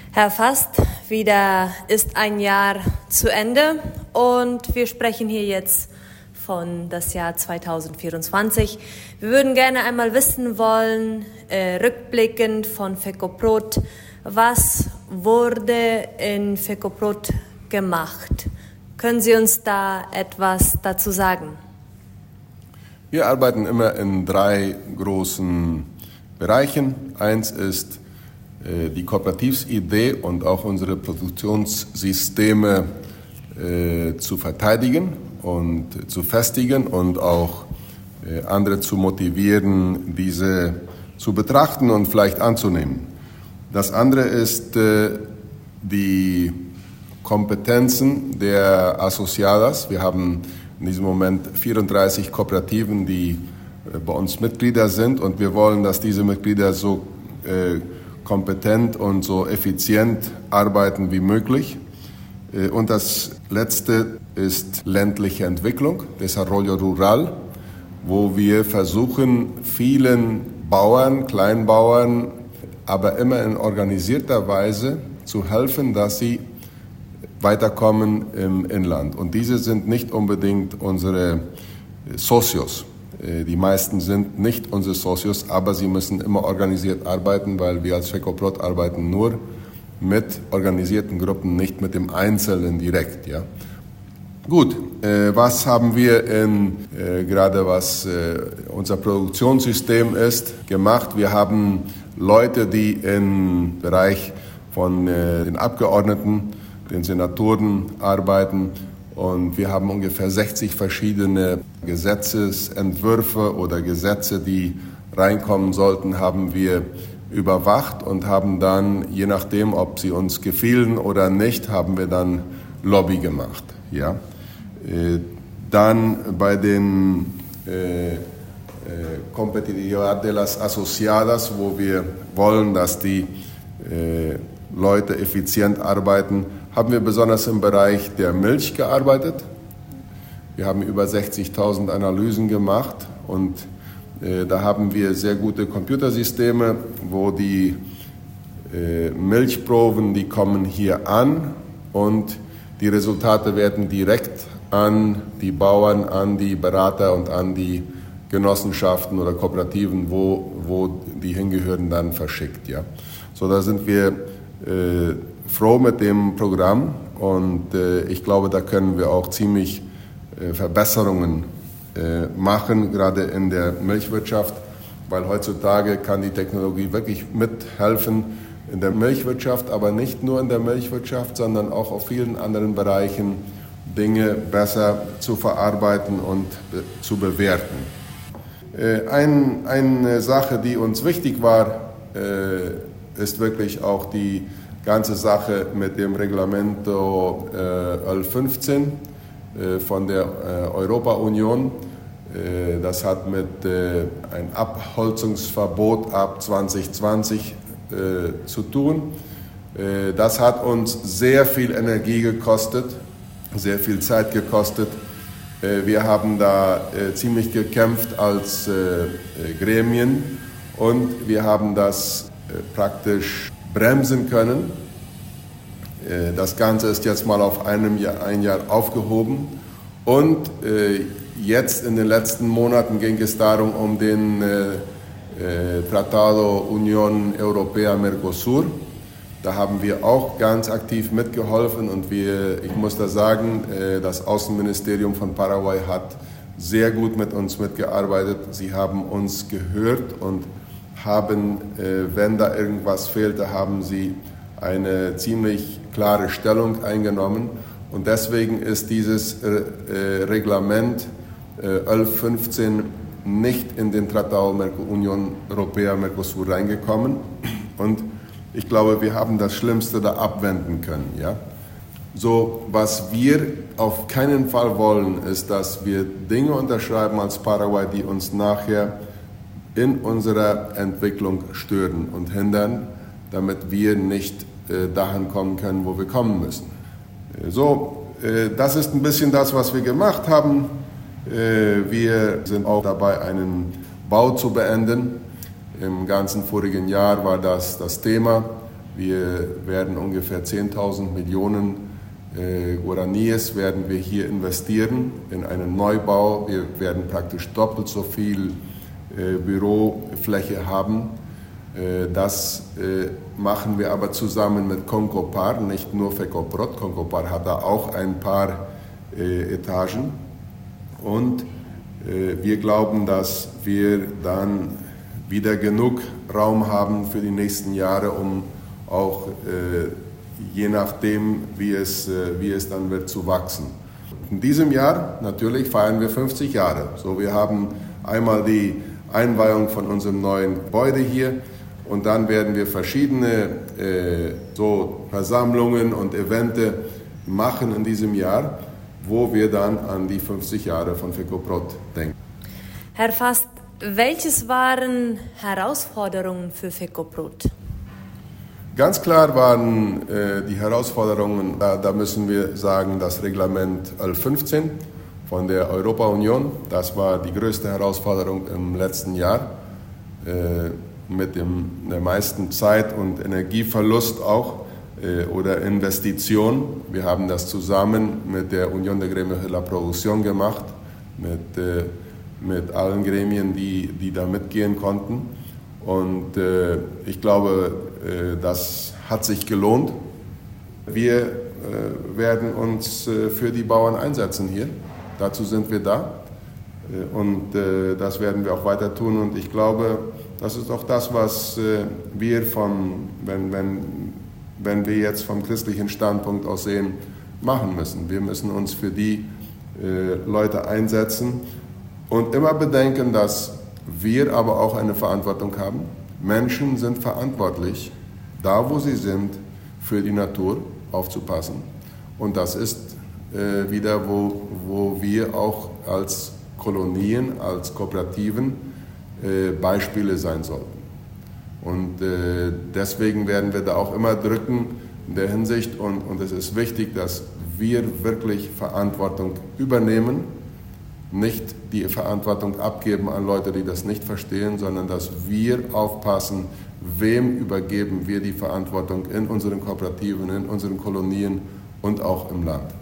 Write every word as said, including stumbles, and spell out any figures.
Herr Fast, wieder ist ein Jahr zu Ende und wir sprechen hier jetzt von das Jahr zwanzig vierundzwanzig. Wir würden gerne einmal wissen wollen, äh, rückblickend von FECOPROT, was wurde in FECOPROT gemacht? Können Sie uns da etwas dazu sagen? Wir arbeiten immer in drei großen Bereichen. Eins ist die Kooperativsidee und auch unsere Produktionssysteme äh, zu verteidigen und zu festigen und auch äh, andere zu motivieren, diese zu betrachten und vielleicht anzunehmen. Das andere ist äh, die Kompetenzen der Asociadas. Wir haben in diesem Moment vierunddreißig Kooperativen, die äh, bei uns Mitglieder sind, und wir wollen, dass diese Mitglieder so äh, kompetent und so effizient arbeiten wie möglich. Und das Letzte ist ländliche Entwicklung, Desarrollo Rural, wo wir versuchen, vielen Bauern, Kleinbauern, aber immer in organisierter Weise zu helfen, dass sie weiterkommen im Inland. Und diese sind nicht unbedingt unsere Socios. Die meisten sind nicht unsere Socios, aber sie müssen immer organisiert arbeiten, weil wir als FECOPROT arbeiten nur mit organisierten Gruppen, nicht mit dem Einzelnen direkt. Ja. Gut, äh, was haben wir in, äh, gerade was äh, unser Produktionssystem ist, gemacht? Wir haben Leute, die im Bereich von äh, den Abgeordneten, den Senatoren arbeiten. Und wir haben ungefähr sechzig verschiedene Gesetzesentwürfe oder Gesetze, die reinkommen sollten, haben wir überwacht und haben dann, je nachdem, ob sie uns gefielen oder nicht, haben wir dann Lobby gemacht. Ja. Dann bei den äh, äh, Competitividad de las Asociadas, wo wir wollen, dass die äh, Leute effizient arbeiten, haben wir besonders im Bereich der Milch gearbeitet. Wir haben über sechzigtausend Analysen gemacht und äh, da haben wir sehr gute Computersysteme, wo die äh, Milchproben, die kommen hier an und die Resultate werden direkt an die Bauern, an die Berater und an die Genossenschaften oder Kooperativen, wo, wo die hingehören, dann verschickt. Ja. So, da sind wir äh, froh mit dem Programm und äh, ich glaube, da können wir auch ziemlich äh, Verbesserungen äh, machen, gerade in der Milchwirtschaft, weil heutzutage kann die Technologie wirklich mithelfen in der Milchwirtschaft, aber nicht nur in der Milchwirtschaft, sondern auch auf vielen anderen Bereichen Dinge besser zu verarbeiten und äh, zu bewerten. Äh, ein, eine Sache, die uns wichtig war, äh, ist wirklich auch die ganze Sache mit dem Reglamento äh, elf fünfzehn äh, von der äh, Europa-Union. Äh, das hat mit äh, ein Abholzungsverbot ab zwanzig zwanzig äh, zu tun. Äh, das hat uns sehr viel Energie gekostet, sehr viel Zeit gekostet. Äh, wir haben da äh, ziemlich gekämpft als äh, Gremien und wir haben das äh, praktisch bremsen können. Das Ganze ist jetzt mal auf einem Jahr, ein Jahr aufgehoben und äh, jetzt in den letzten Monaten ging es darum, um den äh, Tratado Unión Europea-Mercosur. Da haben wir auch ganz aktiv mitgeholfen und wir, ich muss da sagen, äh, das Außenministerium von Paraguay hat sehr gut mit uns mitgearbeitet. Sie haben uns gehört und haben, äh, wenn da irgendwas fehlte, haben sie eine ziemlich klare Stellung eingenommen. Und deswegen ist dieses äh, äh, Reglement äh, elf fünfzehn nicht in den Tratado Unión Europea-Mercosur reingekommen. Und ich glaube, wir haben das Schlimmste da abwenden können. Ja? So, was wir auf keinen Fall wollen, ist, dass wir Dinge unterschreiben als Paraguay, die uns nachher in unserer Entwicklung stören und hindern, damit wir nicht äh, dahin kommen können, wo wir kommen müssen. Äh, so, äh, das ist ein bisschen das, was wir gemacht haben. Äh, wir sind auch dabei, einen Bau zu beenden. Im ganzen vorigen Jahr war das das Thema. Wir werden ungefähr zehntausend Millionen äh, Guaraníes werden wir hier investieren in einen Neubau. Wir werden praktisch doppelt so viel äh, Bürofläche haben. Äh, das äh, machen wir aber zusammen mit Concopar, nicht nur Fecoprot. Concopar hat da auch ein paar äh, Etagen. Und äh, wir glauben, dass wir dann wieder genug Raum haben für die nächsten Jahre, um auch äh, je nachdem, wie es, äh, wie es dann wird, zu wachsen. In diesem Jahr natürlich feiern wir fünfzig Jahre. So, wir haben einmal die Einweihung von unserem neuen Gebäude hier und dann werden wir verschiedene äh, so Versammlungen und Events machen in diesem Jahr, wo wir dann an die fünfzig Jahre von Fecoprot denken. Herr Fast, welches waren Herausforderungen für Fecoprot? Ganz klar waren äh, die Herausforderungen, da, da müssen wir sagen, das Reglement elf fünfzehn von der Europa-Union, das war die größte Herausforderung im letzten Jahr, äh, mit dem, der meisten Zeit- und Energieverlust auch äh, oder Investition. Wir haben das zusammen mit der Unión de Gremios de la Producción gemacht, mit, äh, mit allen Gremien, die, die da mitgehen konnten. Und äh, ich glaube, äh, das hat sich gelohnt. Wir äh, werden uns äh, für die Bauern einsetzen hier. Dazu sind wir da. Äh, und äh, das werden wir auch weiter tun. Und ich glaube, das ist auch das, was äh, wir, vom, wenn, wenn, wenn wir jetzt vom christlichen Standpunkt aus sehen, machen müssen. Wir müssen uns für die äh, Leute einsetzen und immer bedenken, dass wir aber auch eine Verantwortung haben. Menschen sind verantwortlich, da wo sie sind, für die Natur aufzupassen. Und das ist äh, wieder, wo, wo wir auch als Kolonien, als Kooperativen äh, Beispiele sein sollten. Und äh, deswegen werden wir da auch immer drücken in der Hinsicht. Und, und es ist wichtig, dass wir wirklich Verantwortung übernehmen, nicht die Verantwortung abgeben an Leute, die das nicht verstehen, sondern dass wir aufpassen, wem übergeben wir die Verantwortung in unseren Kooperativen, in unseren Kolonien und auch im Land.